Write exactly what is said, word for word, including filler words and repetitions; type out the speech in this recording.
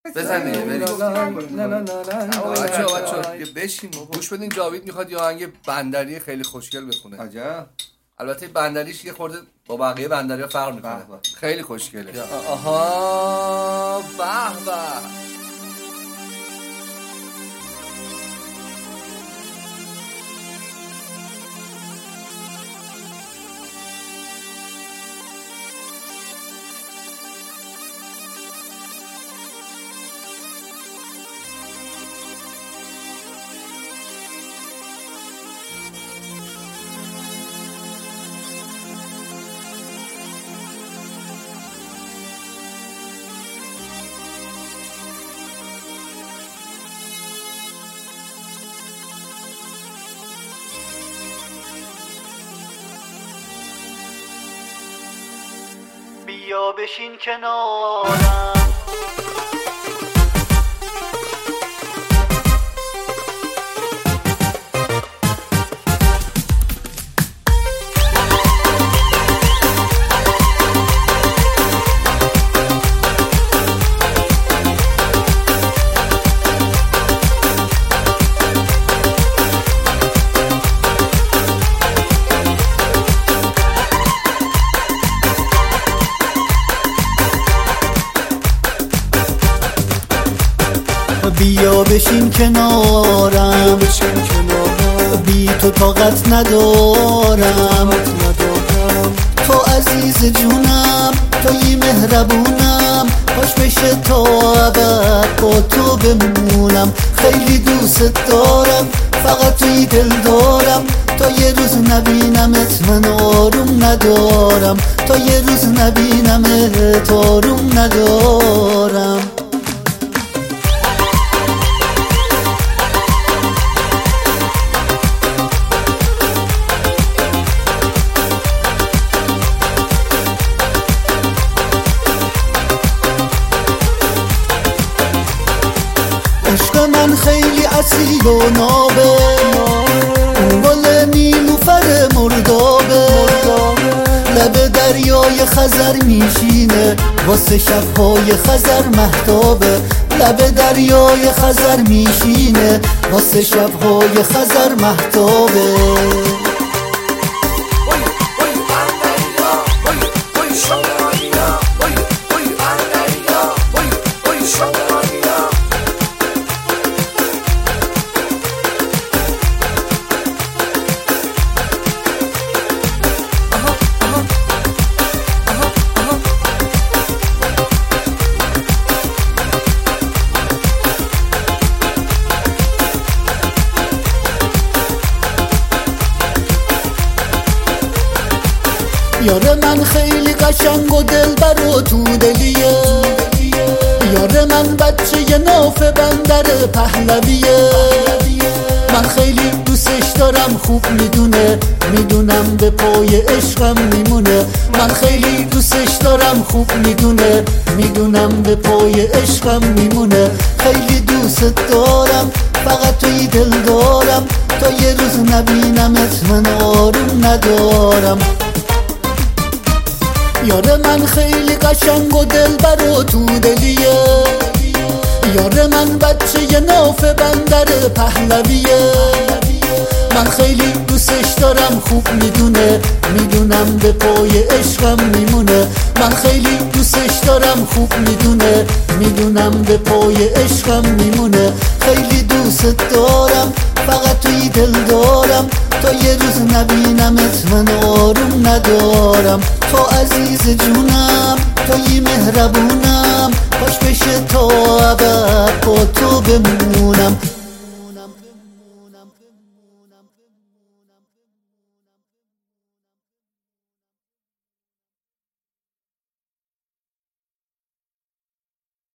بزن دیگه بریم. بچه‌ها بچه‌ها یه بشین گوش بدین. جاوید میخواد یه آهنگ بندری خیلی خوشگل بخونه. عجب. البته بندریش یه خورده با بقیه بندری‌ها فرق میکنه. خیلی خوشگله. آها به به. بیا بشین کنارم بیا بشین کنارم بی تو طاقت ندارم تو عزیز جونم توی مهربونم خوش بشه تا ابد با تو بمونم خیلی دوست دارم فقط توی دل دارم تا یه روز نبینمت من آروم ندارم تا یه روز نبینمت آروم ندارم عشق من خیلی اصیل و نابه اون گل نیلوفر مردابه لب دریای خزر میشینه واسه شبهای خزر مهتابه لب دریای خزر میشینه واسه شبهای خزر مهتابه یار من خیلی قشنگ و دلبر و تو دلیه یار من بچه ی ناف بندر پهلویه من خیلی دوستش دارم خوب میدونه میدونم به پای عشقم میمونه من خیلی دوستش دارم خوب میدونه میدونم به پای عشقم میمونه خیلی دوست دارم فقط توی دل دارم تا یه روز نبینمت من آروم ندارم یار من خیلی قشنگ و دلبر و تو دلیه یار من بچه ی ناف بندر پهلویه من خیلی دوستش دارم خوب میدونه میدونم به پای عشقم میمونه من خیلی دوستش دارم خوب میدونه میدونم به پای عشقم میمونه خیلی دوست دارم فقط توی دل دارم تا یه روز نبینمت من آروم ندارم تو عزیز جونم توی مهربونم خوش بشه تا ابد با تو بمونم